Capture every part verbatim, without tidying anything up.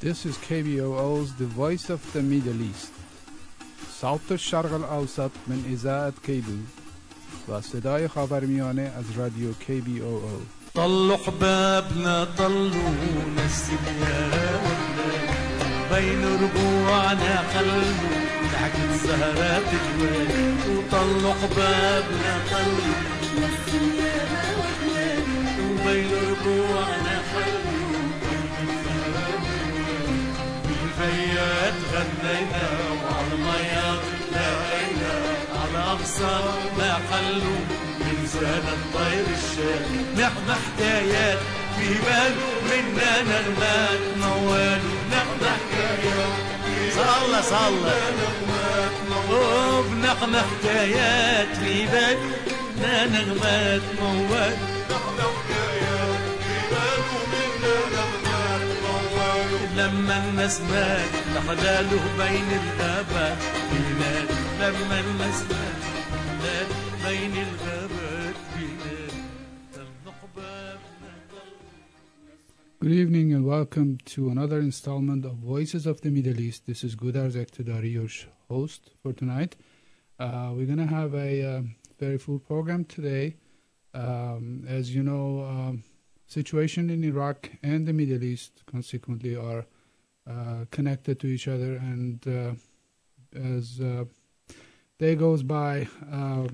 This is K B O O's The Voice of the Middle East. صوت الشرق الأوسط من إذاعة كيبو و صدای خاورمیانه از رادیو کی بی او او. طلوا حبابنا طلوا نسينا بين ربوعنا خلوا ضحكة الزهرات جوال. وطلوا حبابنا طلوا نسينا وبين ربوعنا خلوا بالفيات غنينا وعلى المياه لقينا على أقصى ما خلوا زاد الطير الشام. نحن حكايات في بال منا نغمات موال. نحن حكايات صلى صلى نحن حكايات في بال منا نغمات موال. نحن حكايات في بال منا نغمات موال. لما الناس مات لحلاله بين الغابات بلاد. لما الناس مات بين الغابات. Good evening and welcome to another installment of Voices of the Middle East. This is Gudar Zektadari, your host for tonight. Uh, we're going to have a uh, very full program today. Um, as you know, um, situation in Iraq and the Middle East consequently are uh, connected to each other, and uh, as uh, day goes by, uh,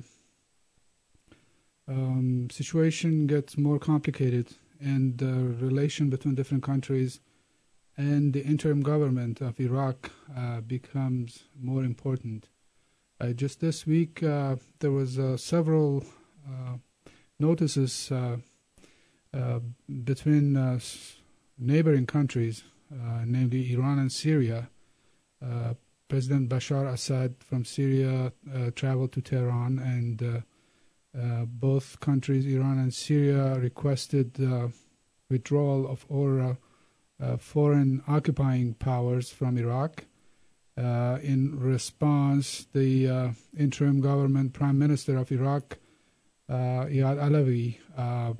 um, situation gets more complicated, and the relation between different countries and the interim government of Iraq uh, becomes more important. Uh, just this week, uh, there was uh, several uh, notices uh, uh, between uh, neighboring countries, uh, namely Iran and Syria. Uh, President Bashar Assad from Syria uh, traveled to Tehran, and uh, Uh, both countries, Iran and Syria, requested uh, withdrawal of all uh, uh, foreign occupying powers from Iraq. Uh, in response, the uh, interim government Prime Minister of Iraq, uh, Iyad Alawi, uh,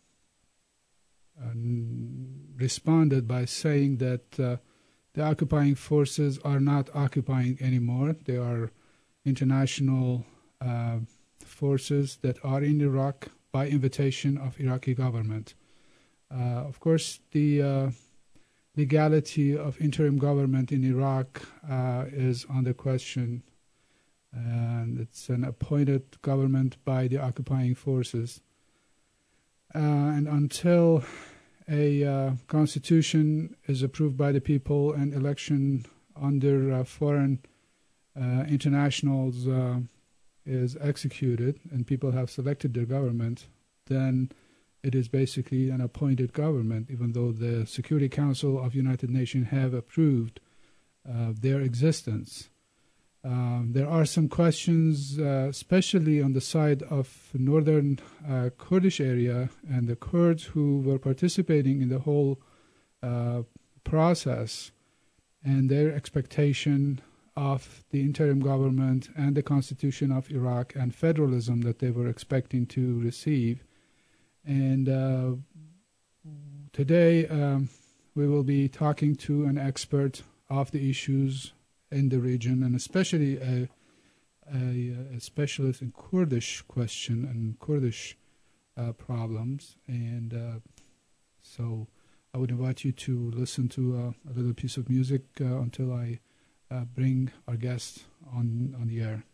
responded by saying that uh, the occupying forces are not occupying anymore. They are international uh, forces that are in Iraq by invitation of Iraqi government. Uh, of course, the uh, legality of interim government in Iraq uh, is under question, and it's an appointed government by the occupying forces. Uh, and until a uh, constitution is approved by the people and election under uh, foreign uh, internationals uh, is executed and people have selected their government, then it is basically an appointed government, even though the Security Council of United Nations have approved uh, their existence. Um, there are some questions, uh, especially on the side of northern uh, Kurdish area and the Kurds who were participating in the whole uh, process, and their expectation of the interim government and the constitution of Iraq and federalism that they were expecting to receive. And uh, today um, we will be talking to an expert of the issues in the region, and especially a, a, a specialist in Kurdish question and Kurdish uh, problems. And uh, so I would invite you to listen to uh, a little piece of music uh, until I Uh, bring our guest on, on the air.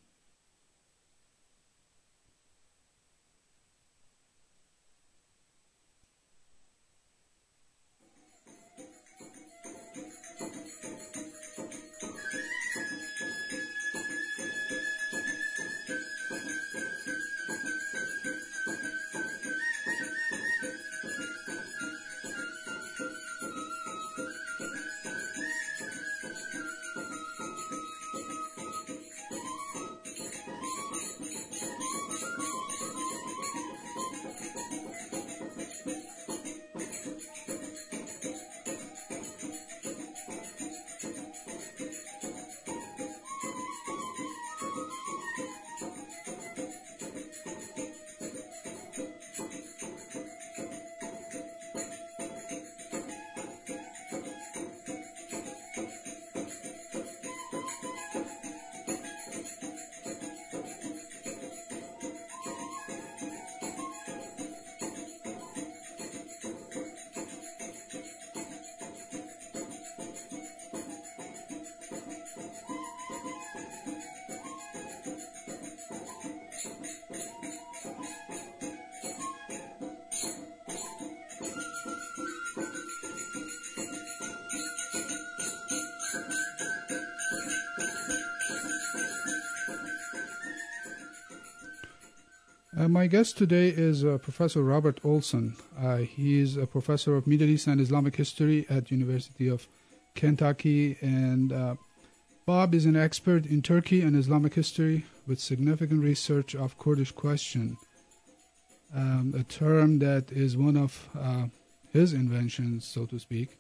Uh, my guest today is uh, Professor Robert Olson. Uh, he is a professor of Middle East and Islamic history at University of Kentucky, and uh, Bob is an expert in Turkey and Islamic history with significant research of Kurdish question, um, a term that is one of uh, his inventions, so to speak.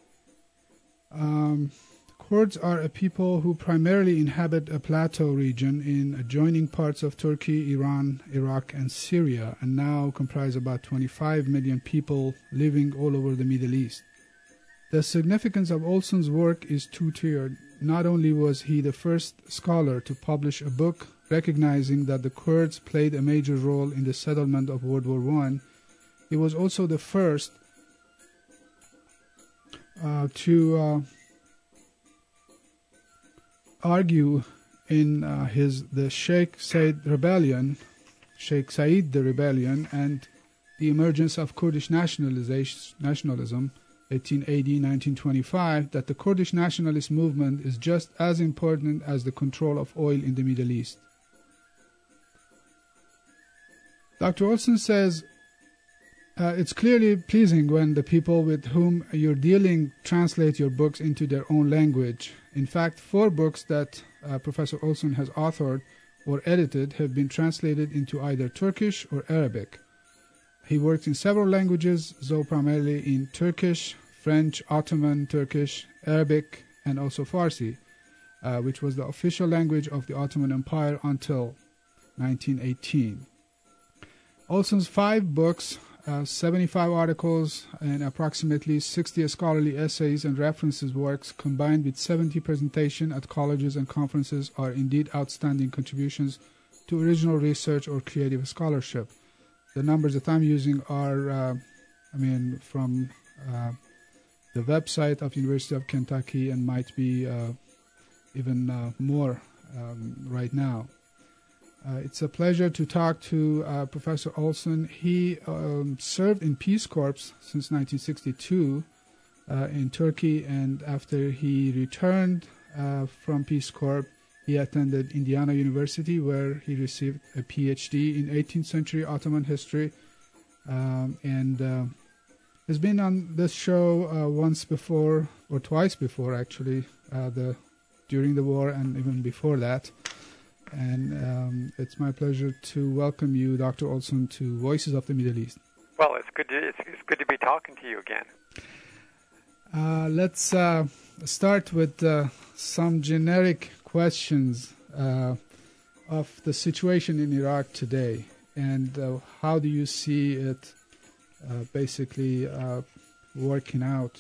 Um, Kurds are a people who primarily inhabit a plateau region in adjoining parts of Turkey, Iran, Iraq, and Syria, and now comprise about twenty-five million people living all over the Middle East. The significance of Olson's work is two-tiered. Not only was he the first scholar to publish a book recognizing that the Kurds played a major role in the settlement of World War One, he was also the first uh, to uh, argue in uh, his the Sheikh Said Rebellion, Sheikh Said the Rebellion, and the emergence of Kurdish nationalization, nationalism, eighteen eighty to nineteen twenty-five, that the Kurdish nationalist movement is just as important as the control of oil in the Middle East. Doctor Olson says, uh, it's clearly pleasing when the people with whom you're dealing translate your books into their own language. In fact, four books that uh, Professor Olson has authored or edited have been translated into either Turkish or Arabic. He worked in several languages, though primarily in Turkish, French, Ottoman, Turkish, Arabic, and also Farsi, uh, which was the official language of the Ottoman Empire until nineteen eighteen. Olson's five books, uh, seventy-five articles, and approximately sixty scholarly essays and references works, combined with seventy presentations at colleges and conferences, are indeed outstanding contributions to original research or creative scholarship. The numbers that I'm using are, uh, I mean, from uh, the website of University of Kentucky, and might be uh, even uh, more um, right now. Uh, it's a pleasure to talk to uh, Professor Olson. He um, served in Peace Corps since nineteen sixty-two uh, in Turkey, and after he returned uh, from Peace Corps, he attended Indiana University, where he received a P H D in eighteenth century Ottoman history, um, and uh, has been on this show uh, once before, or twice before actually, uh, the during the war and even before that. And um, it's my pleasure to welcome you, Doctor Olson, to Voices of the Middle East. Well, it's good to, it's, it's good to be talking to you again. Uh, let's uh, start with uh, some generic questions uh, of the situation in Iraq today, and uh, how do you see it uh, basically uh, working out?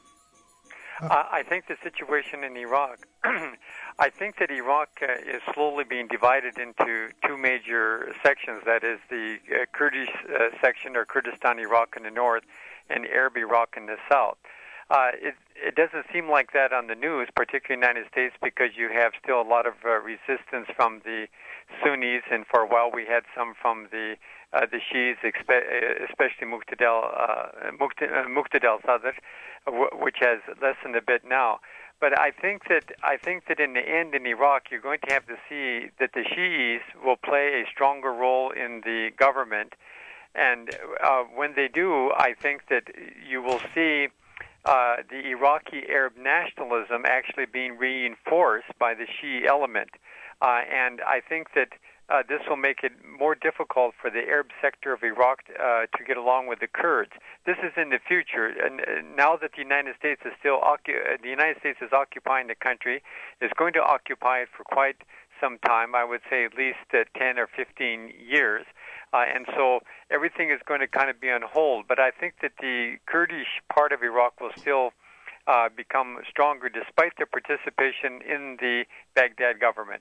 Uh, I think the situation in Iraq, I think that Iraq uh, is slowly being divided into two major sections. That is the uh, Kurdish uh, section, or Kurdistan Iraq in the north, and Arab Iraq in the south. Uh, it, it doesn't seem like that on the news, particularly in the United States, because you have still a lot of uh, resistance from the Sunnis, and for a while we had some from the uh, the Shias, especially Muqtadal, uh, Muqtadal Sadr, which has lessened a bit now. But I think that I think that in the end, in Iraq, you're going to have to see that the Shiis will play a stronger role in the government, and uh, when they do, I think that you will see uh, the Iraqi Arab nationalism actually being reinforced by the Shia element, uh, and I think that Uh, this will make it more difficult for the Arab sector of Iraq uh, to get along with the Kurds. This is in the future, and uh, now that the United States is still occu- uh, the United States is occupying the country, is going to occupy it for quite some time. I would say at least uh, ten or fifteen years, uh, and so everything is going to kind of be on hold. But I think that the Kurdish part of Iraq will still uh, become stronger, despite their participation in the Baghdad government.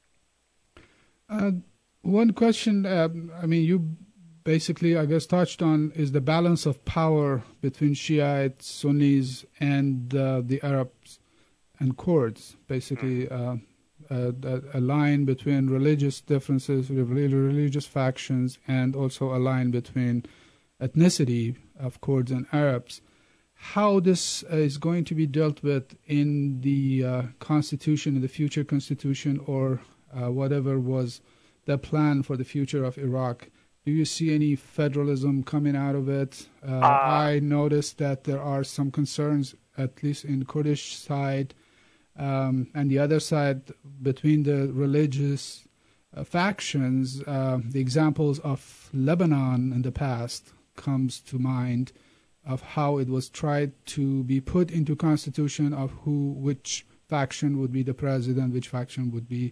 Uh, one question, uh, I mean, you basically, I guess, touched on is the balance of power between Shiites, Sunnis, and uh, the Arabs and Kurds, basically uh, uh, a line between religious differences, religious factions, and also a line between ethnicity of Kurds and Arabs. How this is going to be dealt with in the uh, constitution, in the future constitution, or Uh, whatever was the plan for the future of Iraq, do you see any federalism coming out of it? Uh, uh, I noticed that there are some concerns, at least in Kurdish side, um, and the other side between the religious uh, factions. Uh, the examples of Lebanon in the past comes to mind, of how it was tried to be put into constitution of who, which faction would be the president, which faction would be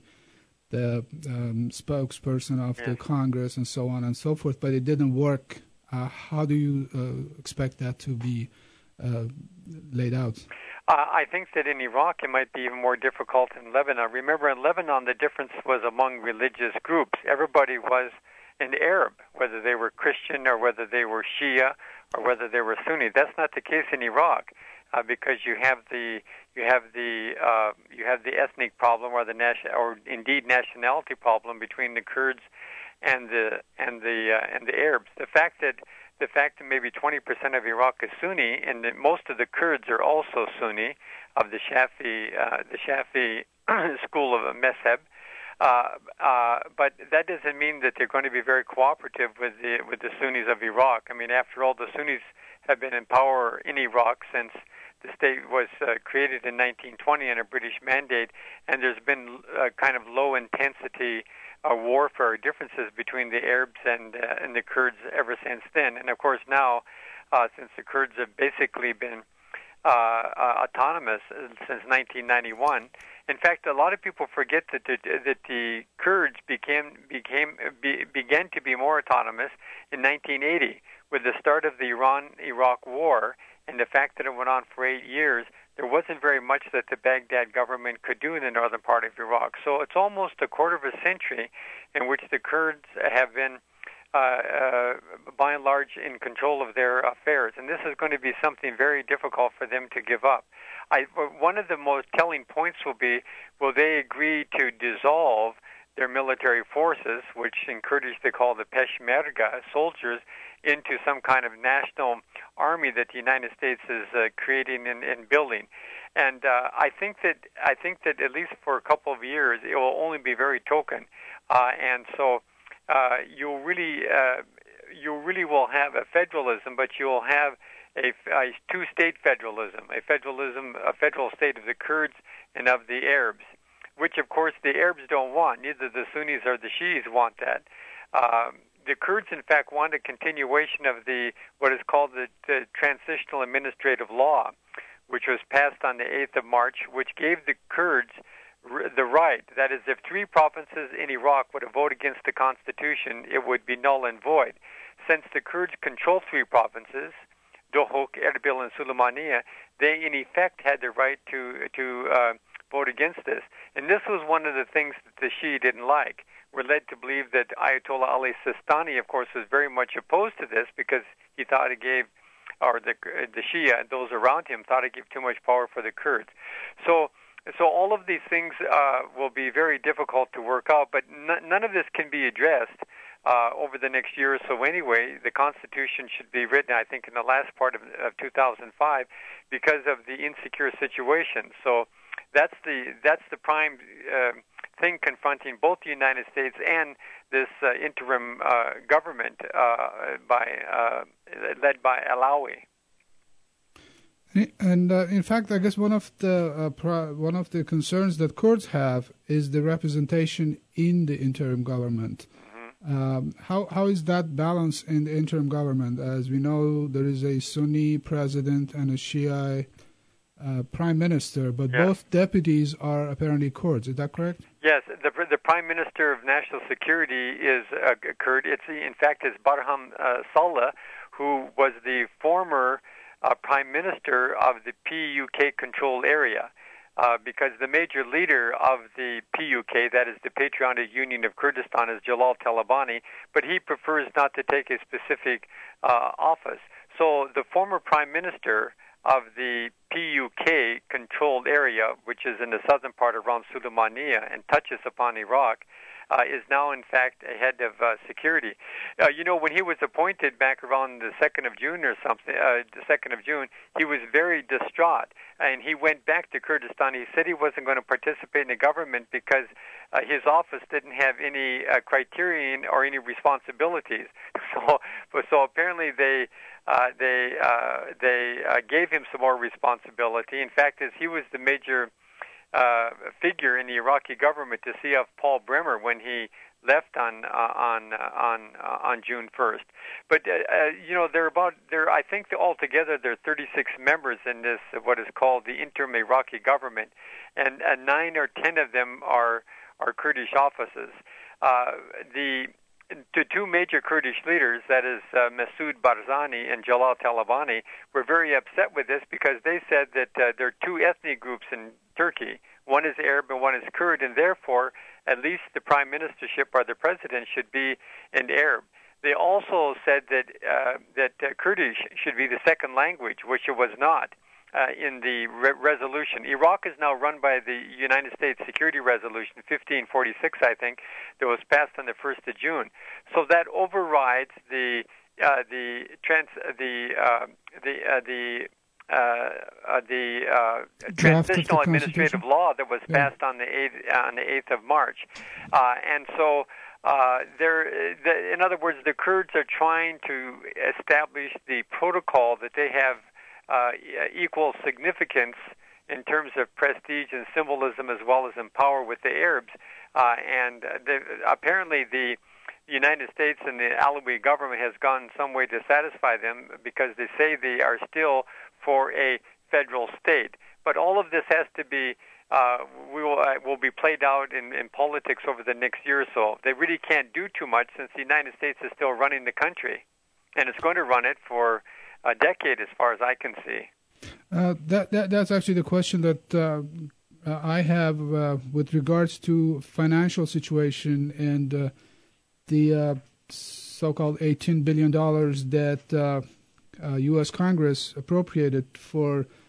the um, spokesperson of yes. the Congress, and so on and so forth, but it didn't work. Uh, how do you uh, expect that to be uh, laid out? Uh, I think that in Iraq it might be even more difficult in Lebanon. Remember, in Lebanon the difference was among religious groups. Everybody was an Arab, whether they were Christian or whether they were Shia or whether they were Sunni. That's not the case in Iraq. Uh, because you have the you have the uh, you have the ethnic problem, or the nation, or indeed nationality problem between the Kurds and the and the uh, and the Arabs. The fact that the fact that maybe twenty percent of Iraq is Sunni, and that most of the Kurds are also Sunni of the Shafi uh, the Shafi school of Mezheb. Uh, uh, but that doesn't mean that they're going to be very cooperative with the with the Sunnis of Iraq. I mean, after all, the Sunnis have been in power in Iraq since the state was uh, created in nineteen twenty on a British mandate, and there's been uh, kind of low-intensity uh, warfare differences between the Arabs and uh, and the Kurds ever since then. And of course now, uh, since the Kurds have basically been uh, uh, autonomous since nineteen ninety-one. In fact, a lot of people forget that the, that the Kurds became became be, began to be more autonomous in nineteen eighty with the start of the Iran-Iraq war. And the fact that it went on for eight years, there wasn't very much that the Baghdad government could do in the northern part of Iraq. So it's almost a quarter of a century in which the Kurds have been, uh, uh, by and large, in control of their affairs. And this is going to be something very difficult for them to give up. I, one of the most telling points will be, will they agree to dissolve their military forces, which in Kurdish they call the Peshmerga soldiers, into some kind of national army that the United States is uh, creating and, and building. And uh, I think that I think that at least for a couple of years it will only be very token, uh, and so uh, you really uh, you really will have a federalism, but you will have a, a two-state federalism, a federalism, a federal state of the Kurds and of the Arabs, which of course the Arabs don't want. Neither the Sunnis or the Shias want that. Um, The Kurds, in fact, want a continuation of the what is called the, the Transitional Administrative Law, which was passed on the eighth of March, which gave the Kurds r- the right, that is, if three provinces in Iraq would have voted against the Constitution, it would be null and void. Since the Kurds control three provinces, Dohuk, Erbil, and Suleimania, they in effect had the right to, to uh, vote against this. And this was one of the things that the Shia didn't like. We're led to believe that Ayatollah Ali Sistani, of course, was very much opposed to this because he thought it gave, or the the Shia and those around him thought it gave too much power for the Kurds. So, so all of these things uh, will be very difficult to work out, but n- none of this can be addressed uh, over the next year or so anyway. The Constitution should be written, I think, in the last part of, of two thousand five because of the insecure situation. So that's the that's the prime Uh, thing confronting both the United States and this uh, interim uh, government uh, by uh, led by Alawi. And uh, in fact, I guess one of the uh, pro- one of the concerns that Kurds have is the representation in the interim government. Mm-hmm. Um, how how is that balance in the interim government? As we know, there is a Sunni president and a Shia Uh, prime minister, but yes. both deputies are apparently Kurds. Is that correct? Yes, the the prime minister of national security is uh, Kurd. It's in fact is Barham uh, Saleh, who was the former uh, prime minister of the P U K controlled area, uh, because the major leader of the P U K, that is the Patriotic Union of Kurdistan, is Jalal Talabani, but he prefers not to take a specific uh, office. So the former prime minister of the P U K-controlled area, which is in the southern part around Suleimania and touches upon Iraq, uh, is now, in fact, a head of uh, security. Uh, you know, when he was appointed back around the second of June or something, uh, the second of June, he was very distraught, and he went back to Kurdistan. He said he wasn't going to participate in the government because uh, his office didn't have any uh, criterion or any responsibilities. So, so apparently they uh, they uh, they uh, gave him some more responsibility. In fact, as he was the major uh, figure in the Iraqi government to see off Paul Bremer when he left on uh, on uh, on uh, on June first. But uh, uh, you know, there are about there I think altogether there are thirty-six members in this uh, what is called the interim Iraqi government, and uh, nine or ten of them are are Kurdish offices. Uh, the The two major Kurdish leaders, that is uh, Masoud Barzani and Jalal Talabani, were very upset with this because they said that uh, there are two ethnic groups in Turkey. One is Arab and one is Kurd, and therefore at least the prime ministership or the president should be an Arab. They also said that uh, that uh, Kurdish should be the second language, which it was not. Uh, in the re- resolution. Iraq is now run by the United States Security Resolution fifteen forty-six, I think, that was passed on the first of June. So that overrides the uh, the trans the uh, the uh, the uh, uh, the uh, transitional the administrative law that was passed yeah. on the eighth on the eighth of March, uh, and so. Uh, there, the, in other words, the Kurds are trying to establish the protocol that they have uh, equal significance in terms of prestige and symbolism as well as in power with the Arabs. Uh, and the, apparently the United States and the Alawi government has gone some way to satisfy them because they say they are still for a federal state. But all of this has to be Uh, we will, uh, will be played out in, in politics over the next year or so. They really can't do too much since the United States is still running the country, and it's going to run it for a decade, as far as I can see. Uh, that, that that's actually the question that uh, I have uh, with regards to financial situation and uh, the uh, so-called eighteen billion dollars that uh, uh, U S Congress appropriated for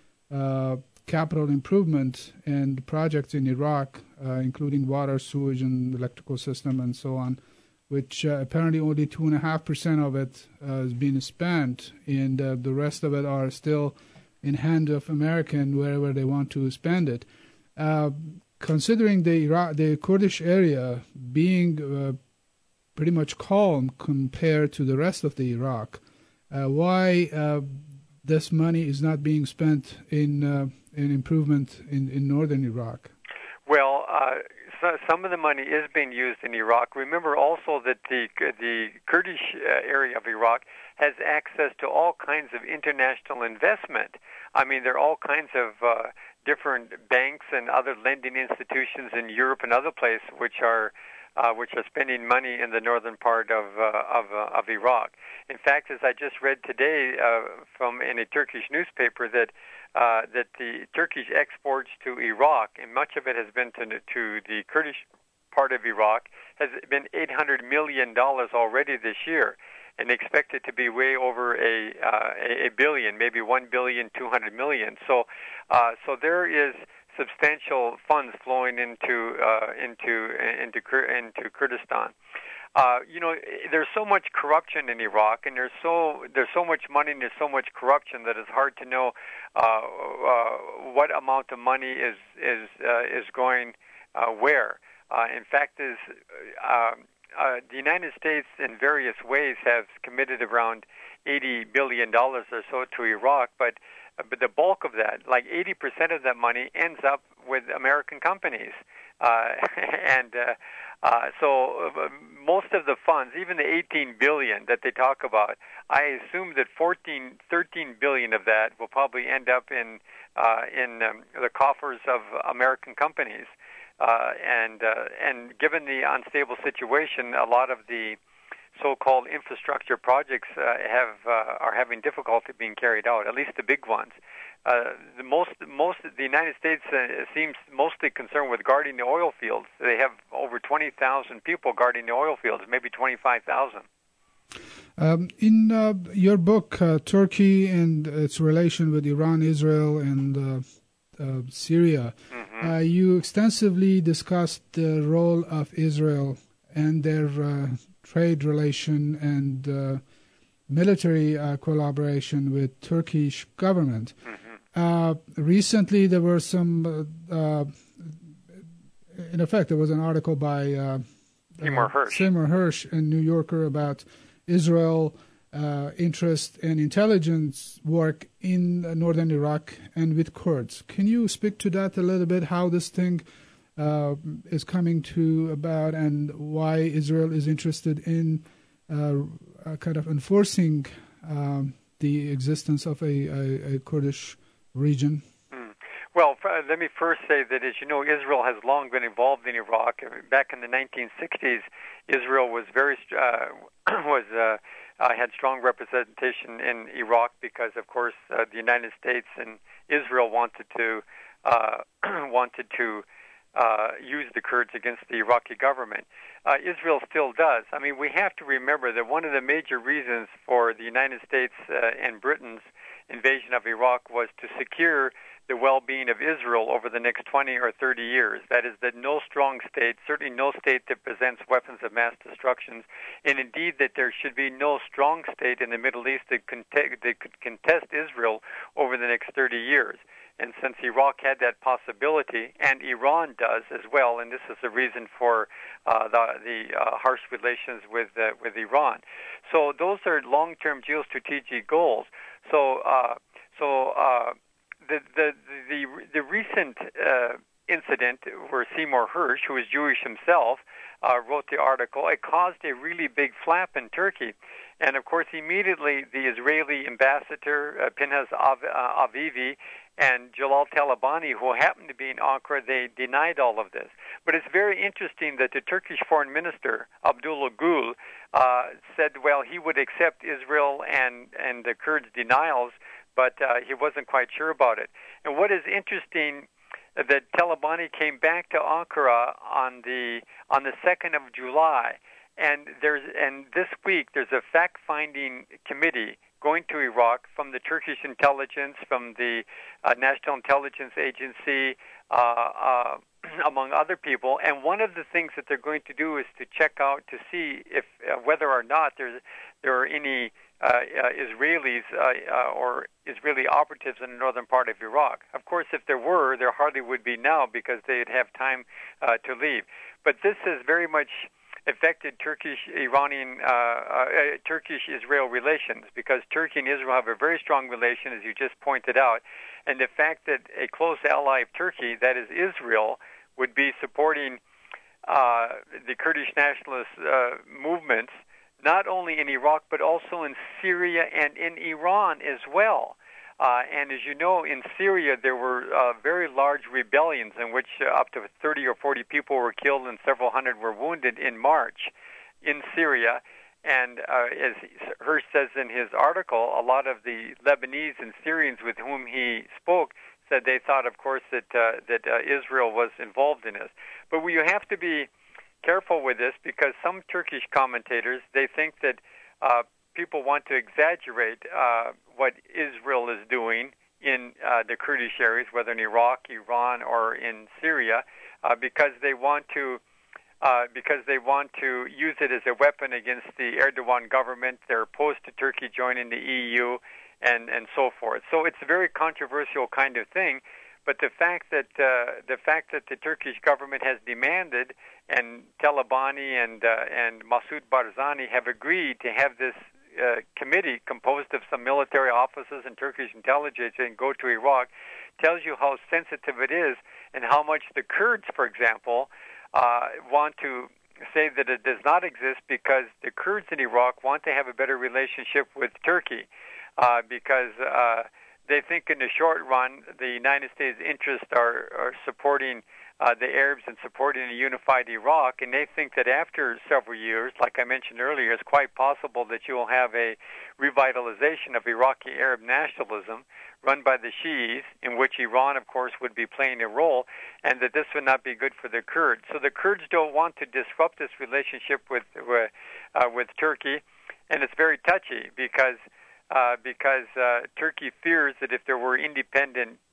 Uh, capital improvement and projects in Iraq, uh, including water, sewage, and electrical system, and so on, which uh, apparently only two and a half percent of it uh, has been spent, and uh, the rest of it are still in hand of American wherever they want to spend it. Uh, considering the Iraq, the Kurdish area being uh, pretty much calm compared to the rest of the Iraq, uh, why uh, this money is not being spent in uh, in improvement in, in northern Iraq? Well, uh, so some of the money is being used in Iraq. Remember also that the the Kurdish uh, area of Iraq has access to all kinds of international investment. I mean, there are all kinds of uh, different banks and other lending institutions in Europe and other places which are Uh, which are spending money in the northern part of uh, of, uh, of Iraq. In fact, as I just read today uh, from in a Turkish newspaper that uh, that the Turkish exports to Iraq, and much of it has been to to the Kurdish part of Iraq, has been eight hundred million dollars already this year, and expected to be way over a uh, a billion, maybe one billion two hundred million. So, uh, so there is substantial funds flowing into uh, into into into Kurdistan. Uh, you know, there's so much corruption in Iraq, and there's so there's so much money and there's so much corruption that it's hard to know uh, uh, what amount of money is is uh, is going uh, where. Uh, in fact, is uh, uh, the United States in various ways have committed around eighty billion dollars or so to Iraq, but But the bulk of that, like eighty percent of that money, ends up with American companies. Uh, and uh, uh, so uh, most of the funds, even the eighteen billion dollars that they talk about, I assume that fourteen, thirteen billion dollars of that will probably end up in uh, in um, the coffers of American companies. Uh, and uh, and given the unstable situation, a lot of the so-called infrastructure projects uh, have uh, are having difficulty being carried out, at least the big ones. Uh, the most, most the United States uh, seems mostly concerned with guarding the oil fields. They have over twenty thousand people guarding the oil fields, maybe twenty-five thousand. Um, in uh, your book, uh, Turkey and its relation with Iran, Israel, and uh, uh, Syria. Mm-hmm. Uh, you extensively discussed the role of Israel and their uh, trade relation and uh, military uh, collaboration with Turkish government. Mm-hmm. Uh, recently, there were some, uh, uh, in effect, there was an article by uh, Seymour uh, Hersh. Seymour Hersh in New Yorker about Israel uh, interest and intelligence work in uh, northern Iraq and with Kurds. Can you speak to that a little bit, how this thing uh, is coming to about and why Israel is interested in uh, uh, kind of enforcing um, the existence of a, a, a Kurdish region? Well, uh, let me first say that, as you know, Israel has long been involved in Iraq. Back in the nineteen sixties, Israel was very uh, was uh, uh, had strong representation in Iraq because, of course, uh, the United States and Israel wanted to uh, wanted to uh, use the Kurds against the Iraqi government. Uh, Israel still does. I mean, we have to remember that one of the major reasons for the United States uh, and Britain's invasion of Iraq was to secure the well-being of Israel over the next twenty or thirty years. That is, that no strong state, certainly no state that presents weapons of mass destruction, and indeed that there should be no strong state in the Middle East that, conte- that could contest Israel over the next thirty years. And since Iraq had that possibility, and Iran does as well, and this is the reason for uh, the, the uh, harsh relations with uh, with Iran. So those are long-term geostrategic goals. So, uh, so. Uh, The, the the the recent uh, incident where Seymour Hersh, who is Jewish himself, uh, wrote the article, it caused a really big flap in Turkey, and of course immediately the Israeli ambassador uh, Pinhas Av- uh, Avivi and Jalal Talabani, who happened to be in Ankara, they denied all of this. But it's very interesting that the Turkish foreign minister Abdullah Gül uh, said, well, he would accept Israel and and the Kurds' denials, but uh, he wasn't quite sure about it. And what is interesting, uh, that Talabani came back to Ankara on the on the second of July, and there's and this week there's a fact-finding committee going to Iraq from the Turkish intelligence, from the uh, National Intelligence Agency, uh, uh, among other people. And one of the things that they're going to do is to check out to see if uh, whether or not there's there are any Uh, uh, Israelis uh, uh, or Israeli operatives in the northern part of Iraq. Of course, if there were, there hardly would be now because they'd have time uh, to leave. But this has very much affected Turkish-Iranian, uh, uh, Turkish-Israel relations because Turkey and Israel have a very strong relation, as you just pointed out. And the fact that a close ally of Turkey, that is Israel, would be supporting uh, the Kurdish nationalist uh, movements, not only in Iraq, but also in Syria and in Iran as well. Uh, and as you know, in Syria, there were uh, very large rebellions in which uh, up to thirty or forty people were killed and several hundred were wounded in March in Syria. And uh, as Hersh says in his article, a lot of the Lebanese and Syrians with whom he spoke said they thought, of course, that, uh, that uh, Israel was involved in this. But you have to be careful with this because some Turkish commentators, they think that uh, people want to exaggerate uh, what Israel is doing in uh, the Kurdish areas, whether in Iraq, Iran, or in Syria, uh, because they want to uh, because they want to use it as a weapon against the Erdogan government. They're opposed to Turkey joining the E U and and so forth. So it's a very controversial kind of thing. But the fact that uh, the fact that the Turkish government has demanded, and Talabani and uh, and Masoud Barzani have agreed to have this uh, committee composed of some military officers and Turkish intelligence and go to Iraq, tells you how sensitive it is and how much the Kurds, for example, uh, want to say that it does not exist because the Kurds in Iraq want to have a better relationship with Turkey uh, because. Uh, They think in the short run, the United States' interests are, are supporting uh, the Arabs and supporting a unified Iraq, and they think that after several years, like I mentioned earlier, it's quite possible that you will have a revitalization of Iraqi Arab nationalism run by the Shi'is, in which Iran, of course, would be playing a role, and that this would not be good for the Kurds. So the Kurds don't want to disrupt this relationship with with, uh, with Turkey, and it's very touchy because. Uh, because uh, Turkey fears that if there were independent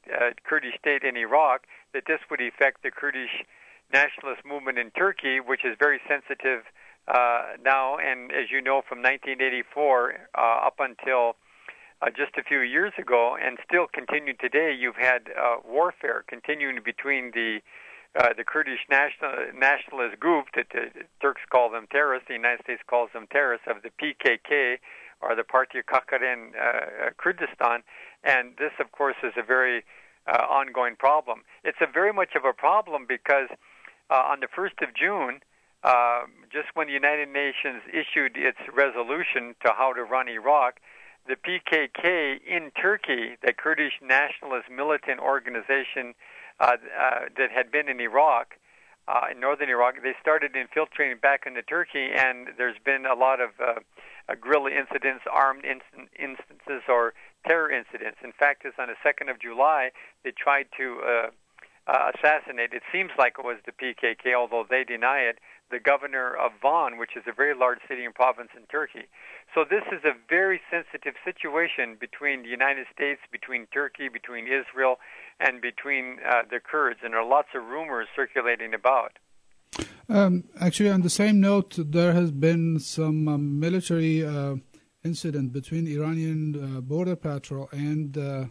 uh, Kurdish state in Iraq, that this would affect the Kurdish nationalist movement in Turkey, which is very sensitive uh, now. And as you know, from nineteen eighty-four uh, up until uh, just a few years ago, and still continuing today, you've had uh, warfare continuing between the uh, the Kurdish national, nationalist group that the Turks call them terrorists, the United States calls them terrorists, of the P K K, or the Parti Kakaren uh, Kurdistan. And this, of course, is a very uh, ongoing problem. It's a very much of a problem because uh, on the first of June, uh, just when the United Nations issued its resolution to how to run Iraq, the P K K in Turkey, the Kurdish nationalist militant organization uh, uh, that had been in Iraq, uh, in northern Iraq, they started infiltrating back into Turkey, and there's been a lot of uh, uh, guerrilla incidents, armed inst- instances, or terror incidents. In fact, it's on the second of July, they tried to uh, uh, assassinate, it seems like it was the P K K, although they deny it, the governor of Van, which is a very large city and province in Turkey. So this is a very sensitive situation between the United States, between Turkey, between Israel, and between uh, the Kurds, and there are lots of rumors circulating about. Um, actually, on the same note, there has been some um, military uh, incident between Iranian uh, border patrol and uh,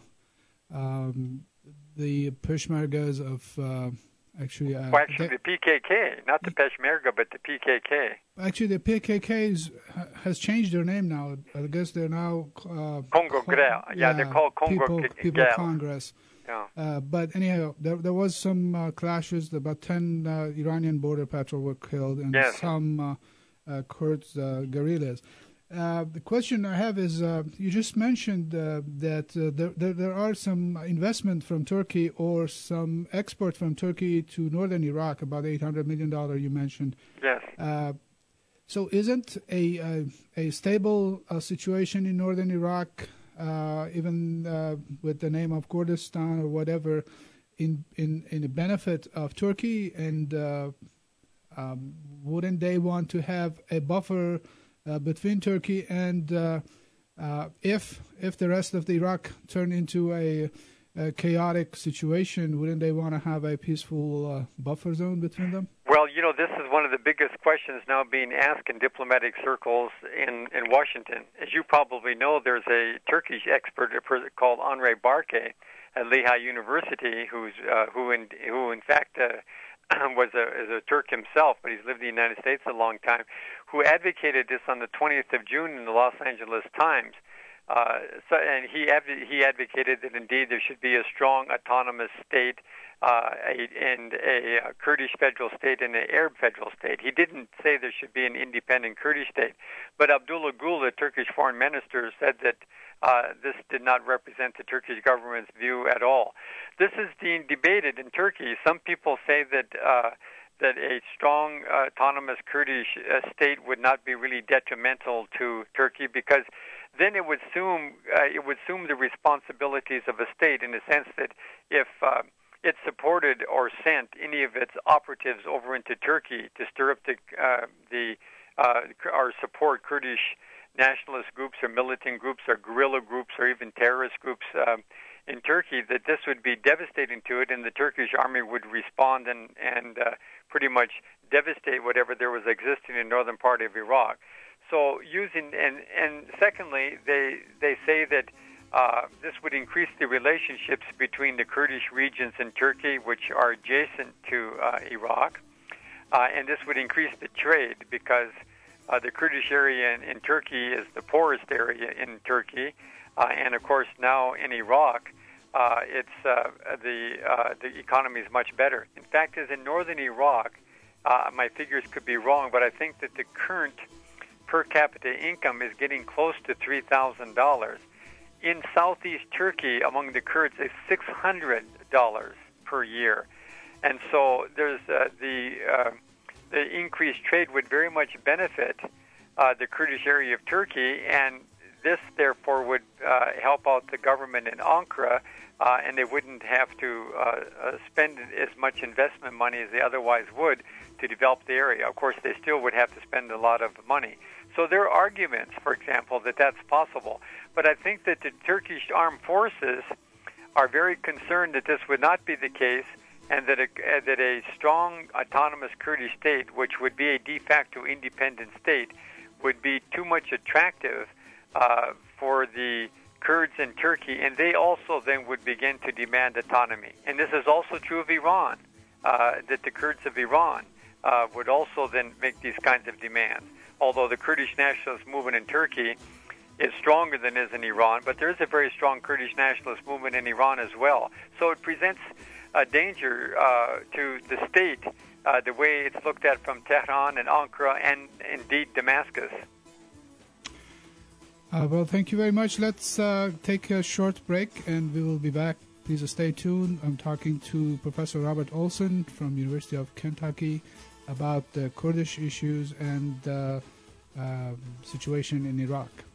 um, the Peshmergas of uh, actually. Uh, well, actually, they, the P K K, not the Peshmerga, but the P K K. Actually, the P K K has changed their name now. I guess they're now uh, Congo Grel. Yeah, yeah, they're called Congo People, G- People Gel. Congress. Yeah. Uh, but anyhow, there, there was some uh, clashes. About ten uh, Iranian border patrol were killed, and yes. some uh, uh, Kurds uh, guerrillas. Uh, the question I have is, uh, you just mentioned uh, that uh, there, there there are some investment from Turkey or some export from Turkey to northern Iraq, about eight hundred million dollars you mentioned. Yes. Uh, so isn't a, a, a stable uh, situation in northern Iraq, uh, even uh, with the name of Kurdistan or whatever, in, in, in the benefit of Turkey? And uh, um, wouldn't they want to have a buffer Uh, between Turkey and uh, uh, if if the rest of the Iraq turn into a, a chaotic situation, wouldn't they want to have a peaceful uh, buffer zone between them? Well, you know, this is one of the biggest questions now being asked in diplomatic circles in, in Washington. As you probably know, there's a Turkish expert called Andre Barke at Lehigh University, who's uh, who in who in fact. Uh, was a, is a Turk himself, but he's lived in the United States a long time, who advocated this on the twentieth of June in the Los Angeles Times. Uh, so, and he adv- he advocated that indeed there should be a strong autonomous state uh, a, and a, a Kurdish federal state and an Arab federal state. He didn't say there should be an independent Kurdish state, but Abdullah Gül, the Turkish foreign minister, said that Uh, this did not represent the Turkish government's view at all. This is being debated in Turkey. Some people say that uh, that a strong uh, autonomous Kurdish uh, state would not be really detrimental to Turkey, because then it would assume uh, it would assume the responsibilities of a state, in the sense that if uh, it supported or sent any of its operatives over into Turkey to stir up the uh, the uh, or support Kurdish nationalist groups or militant groups or guerrilla groups or even terrorist groups um, in Turkey, that this would be devastating to it, and the Turkish army would respond and, and uh, pretty much devastate whatever there was existing in the northern part of Iraq. So using, and, and secondly, they, they say that uh, this would increase the relationships between the Kurdish regions in Turkey, which are adjacent to uh, Iraq, uh, and this would increase the trade, because Uh, the Kurdish area in, in Turkey is the poorest area in Turkey, uh, and of course now in Iraq, uh, it's uh, the uh, the economy is much better. In fact, as in northern Iraq, uh, my figures could be wrong, but I think that the current per capita income is getting close to three thousand dollars. In southeast Turkey, among the Kurds, is six hundred dollars per year, and so there's uh, the uh, the increased trade would very much benefit uh, the Kurdish area of Turkey, and this, therefore, would uh, help out the government in Ankara, uh, and they wouldn't have to uh, uh, spend as much investment money as they otherwise would to develop the area. Of course, they still would have to spend a lot of money. So there are arguments, for example, that that's possible. But I think that the Turkish armed forces are very concerned that this would not be the case, and that a, uh, that a strong autonomous Kurdish state, which would be a de facto independent state, would be too much attractive uh, for the Kurds in Turkey, and they also then would begin to demand autonomy. And this is also true of Iran, uh, that the Kurds of Iran uh, would also then make these kinds of demands. Although the Kurdish nationalist movement in Turkey is stronger than is in Iran, but there is a very strong Kurdish nationalist movement in Iran as well. So it presents a danger uh, to the state, uh, the way it's looked at from Tehran and Ankara and indeed Damascus. Uh, well, thank you very much. Let's uh, take a short break, and we will be back. Please stay tuned. I'm talking to Professor Robert Olson from University of Kentucky about the Kurdish issues and uh, uh, situation in Iraq.